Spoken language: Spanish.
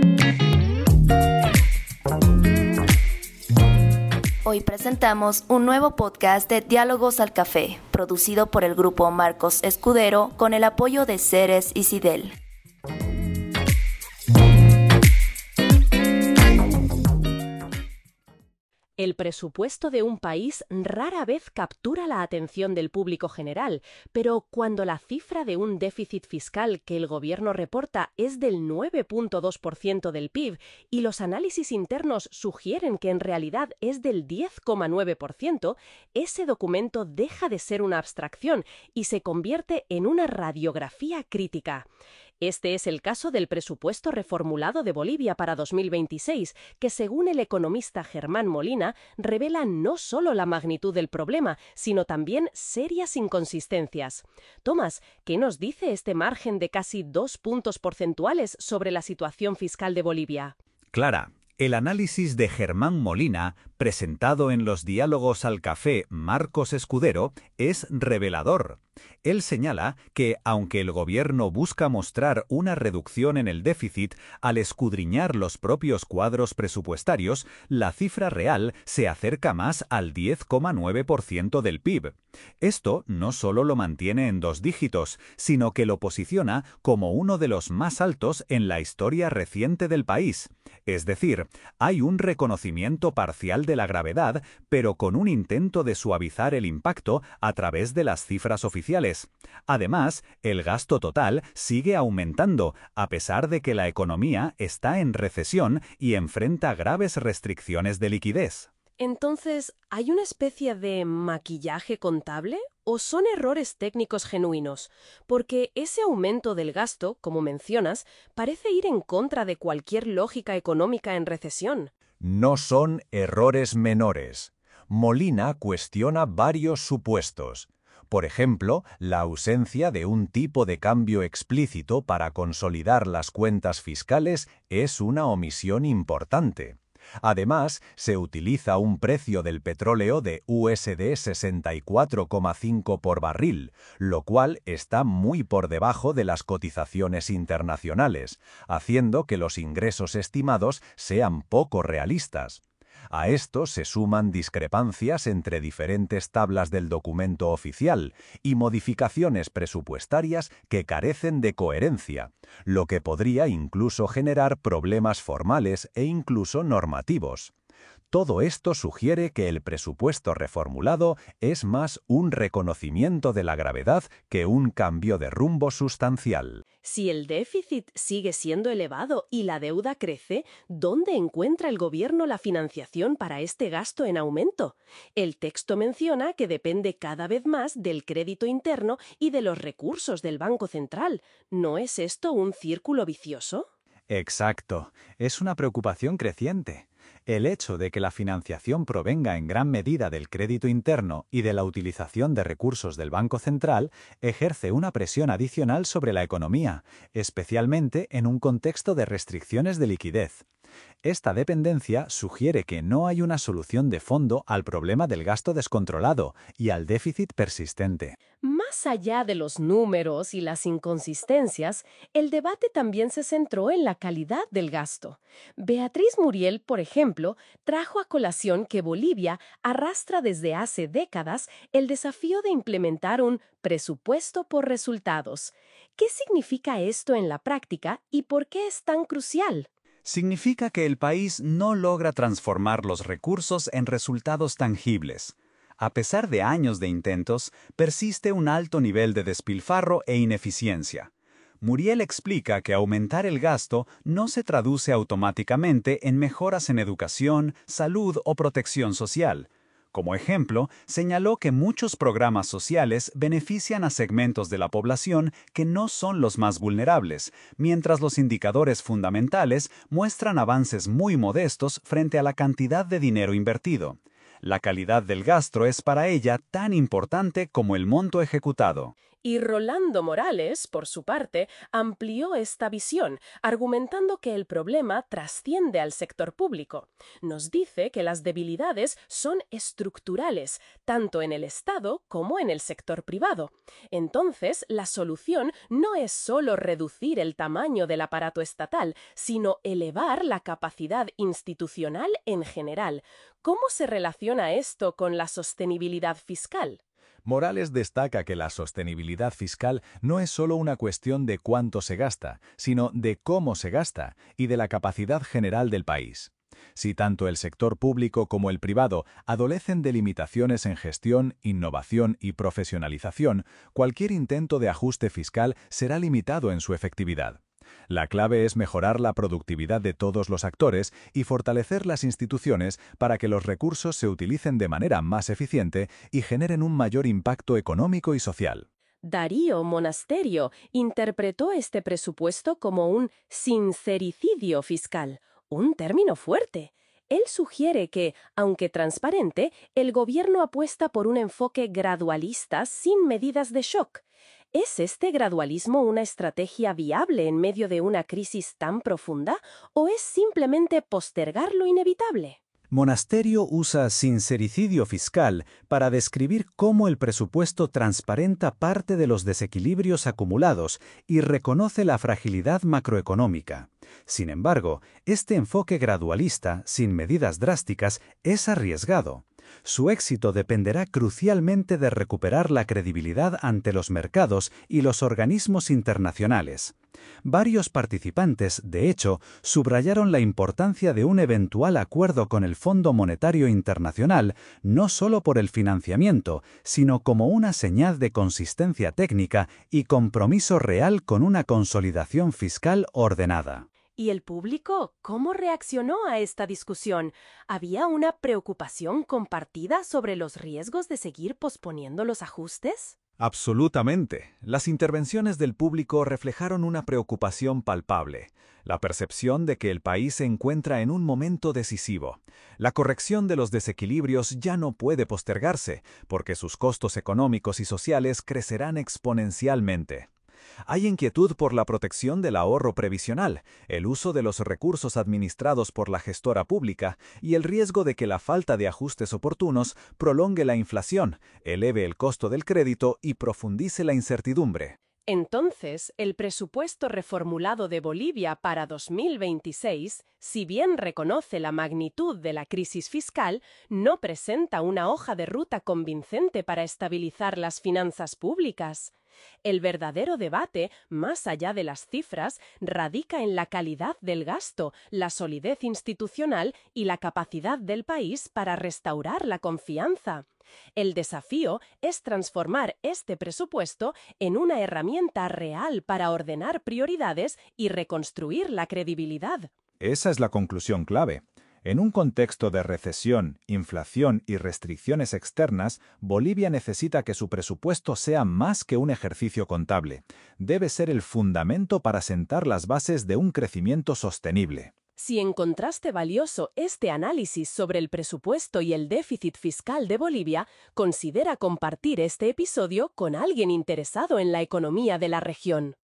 Hoy presentamos un nuevo podcast de Diálogos al Café, producido por el grupo Marcos Escudero con el apoyo de Ceres y Sidel. El presupuesto de un país rara vez captura la atención del público general, pero cuando la cifra de un déficit fiscal que el gobierno reporta es del 9,2% del PIB y los análisis internos sugieren que en realidad es del 10,9%, ese documento deja de ser una abstracción y se convierte en una radiografía crítica. Este es el caso del presupuesto reformulado de Bolivia para 2026, que según el economista Germán Molina, revela no solo la magnitud del problema, sino también serias inconsistencias. Tomás, ¿qué nos dice este margen de casi 2 puntos porcentuales sobre la situación fiscal de Bolivia? Clara, el análisis de Germán Molina, presentado en los Diálogos al Café Marcos Escudero, es revelador. Él señala que, aunque el gobierno busca mostrar una reducción en el déficit, al escudriñar los propios cuadros presupuestarios, la cifra real se acerca más al 10,9% del PIB. Esto no solo lo mantiene en 2 dígitos, sino que lo posiciona como uno de los más altos en la historia reciente del país. Es decir, hay un reconocimiento parcial de la gravedad, pero con un intento de suavizar el impacto a través de las cifras oficiales. Además, el gasto total sigue aumentando, a pesar de que la economía está en recesión y enfrenta graves restricciones de liquidez. Entonces, ¿hay una especie de maquillaje contable? ¿O son errores técnicos genuinos? Porque ese aumento del gasto, como mencionas, parece ir en contra de cualquier lógica económica en recesión. No son errores menores. Molina cuestiona varios supuestos. Por ejemplo, la ausencia de un tipo de cambio explícito para consolidar las cuentas fiscales es una omisión importante. Además, se utiliza un precio del petróleo de USD 64,5 por barril, lo cual está muy por debajo de las cotizaciones internacionales, haciendo que los ingresos estimados sean poco realistas. A esto se suman discrepancias entre diferentes tablas del documento oficial y modificaciones presupuestarias que carecen de coherencia, lo que podría incluso generar problemas formales e incluso normativos. Todo esto sugiere que el presupuesto reformulado es más un reconocimiento de la gravedad que un cambio de rumbo sustancial. Si el déficit sigue siendo elevado y la deuda crece, ¿dónde encuentra el gobierno la financiación para este gasto en aumento? El texto menciona que depende cada vez más del crédito interno y de los recursos del Banco Central. ¿No es esto un círculo vicioso? Exacto. Es una preocupación creciente. El hecho de que la financiación provenga en gran medida del crédito interno y de la utilización de recursos del Banco Central ejerce una presión adicional sobre la economía, especialmente en un contexto de restricciones de liquidez. Esta dependencia sugiere que no hay una solución de fondo al problema del gasto descontrolado y al déficit persistente. Más allá de los números y las inconsistencias, el debate también se centró en la calidad del gasto. Beatriz Muriel, por ejemplo, trajo a colación que Bolivia arrastra desde hace décadas el desafío de implementar un presupuesto por resultados. ¿Qué significa esto en la práctica y por qué es tan crucial? Significa que el país no logra transformar los recursos en resultados tangibles. A pesar de años de intentos, persiste un alto nivel de despilfarro e ineficiencia. Muriel explica que aumentar el gasto no se traduce automáticamente en mejoras en educación, salud o protección social. Como ejemplo, señaló que muchos programas sociales benefician a segmentos de la población que no son los más vulnerables, mientras los indicadores fundamentales muestran avances muy modestos frente a la cantidad de dinero invertido. La calidad del gasto es para ella tan importante como el monto ejecutado. Y Rolando Morales, por su parte, amplió esta visión, argumentando que el problema trasciende al sector público. Nos dice que las debilidades son estructurales, tanto en el Estado como en el sector privado. Entonces, la solución no es solo reducir el tamaño del aparato estatal, sino elevar la capacidad institucional en general. ¿Cómo se relaciona esto con la sostenibilidad fiscal? Morales destaca que la sostenibilidad fiscal no es solo una cuestión de cuánto se gasta, sino de cómo se gasta y de la capacidad general del país. Si tanto el sector público como el privado adolecen de limitaciones en gestión, innovación y profesionalización, cualquier intento de ajuste fiscal será limitado en su efectividad. La clave es mejorar la productividad de todos los actores y fortalecer las instituciones para que los recursos se utilicen de manera más eficiente y generen un mayor impacto económico y social. Darío Monasterio interpretó este presupuesto como un sincericidio fiscal, un término fuerte. Él sugiere que, aunque transparente, el gobierno apuesta por un enfoque gradualista sin medidas de shock. ¿Es este gradualismo una estrategia viable en medio de una crisis tan profunda o es simplemente postergar lo inevitable? Monasterio usa sincericidio fiscal para describir cómo el presupuesto transparenta parte de los desequilibrios acumulados y reconoce la fragilidad macroeconómica. Sin embargo, este enfoque gradualista, sin medidas drásticas, es arriesgado. Su éxito dependerá crucialmente de recuperar la credibilidad ante los mercados y los organismos internacionales. Varios participantes, de hecho, subrayaron la importancia de un eventual acuerdo con el Fondo Monetario Internacional, no solo por el financiamiento, sino como una señal de consistencia técnica y compromiso real con una consolidación fiscal ordenada. ¿Y el público cómo reaccionó a esta discusión? ¿Había una preocupación compartida sobre los riesgos de seguir posponiendo los ajustes? Absolutamente. Las intervenciones del público reflejaron una preocupación palpable, la percepción de que el país se encuentra en un momento decisivo. La corrección de los desequilibrios ya no puede postergarse, porque sus costos económicos y sociales crecerán exponencialmente. Hay inquietud por la protección del ahorro previsional, el uso de los recursos administrados por la gestora pública y el riesgo de que la falta de ajustes oportunos prolongue la inflación, eleve el costo del crédito y profundice la incertidumbre. Entonces, el presupuesto reformulado de Bolivia para 2026, si bien reconoce la magnitud de la crisis fiscal, no presenta una hoja de ruta convincente para estabilizar las finanzas públicas. El verdadero debate, más allá de las cifras, radica en la calidad del gasto, la solidez institucional y la capacidad del país para restaurar la confianza. El desafío es transformar este presupuesto en una herramienta real para ordenar prioridades y reconstruir la credibilidad. Esa es la conclusión clave. En un contexto de recesión, inflación y restricciones externas, Bolivia necesita que su presupuesto sea más que un ejercicio contable. Debe ser el fundamento para sentar las bases de un crecimiento sostenible. Si encontraste valioso este análisis sobre el presupuesto y el déficit fiscal de Bolivia, considera compartir este episodio con alguien interesado en la economía de la región.